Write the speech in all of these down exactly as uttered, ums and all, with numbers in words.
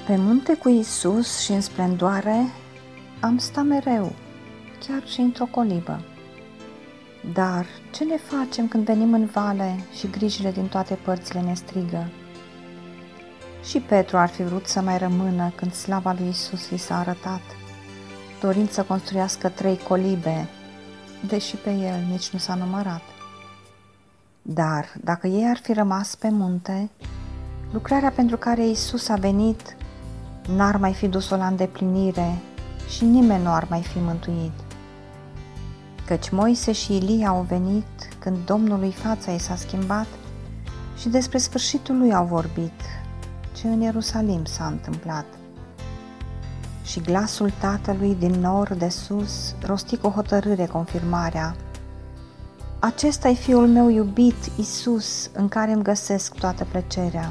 Pe munte cu Iisus și în splendoare am sta mereu, chiar și într-o colibă. Dar ce ne facem când venim în vale și grijile din toate părțile ne strigă? Și Petru ar fi vrut să mai rămână când slava lui Iisus i s-a arătat, dorind să construiască trei colibe, deși pe el nici nu s-a numărat. Dar dacă ei ar fi rămas pe munte, lucrarea pentru care Iisus a venit n-ar mai fi dus-o la îndeplinire și nimeni nu ar mai fi mântuit. Căci Moise și Ilie au venit când Domnului fața i s-a schimbat și despre sfârșitul lui au vorbit, ce în Ierusalim s-a întâmplat. Și glasul Tatălui din nor de sus rosti cu hotărâre confirmarea: acesta-i Fiul meu iubit, Iisus, în care îmi găsesc toată plăcerea.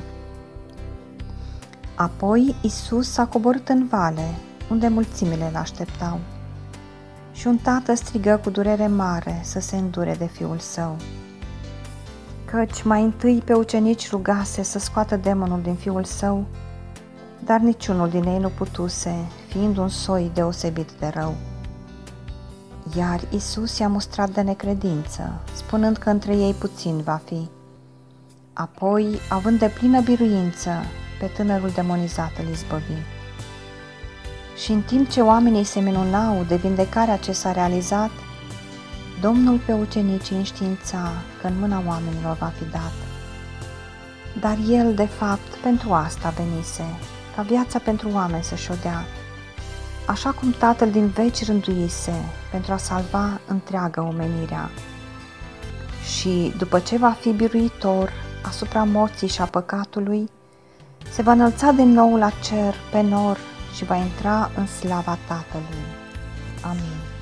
Apoi Iisus s-a coborât în vale, unde mulțimile l-așteptau. Și un tată strigă cu durere mare să se îndure de fiul său. Căci mai întâi pe ucenici rugase să scoată demonul din fiul său, dar niciunul din ei nu putuse, fiind un soi deosebit de rău. Iar Iisus i-a mustrat de necredință, spunând că între ei puțin va fi. Apoi, având de plină biruință, pe tânărul demonizat îl izbăvi. Și în timp ce oamenii se minunau de vindecarea ce s-a realizat, Domnul pe ucenicii înștiința că în mâna oamenilor va fi dat. Dar El, de fapt, pentru asta venise, ca viața pentru oameni să-și o dea, așa cum Tatăl din veci rânduise pentru a salva întreaga omenirea. Și, după ce va fi biruitor asupra morții și a păcatului, se va înălța din nou la cer pe nor și va intra în slava Tatălui. Amin.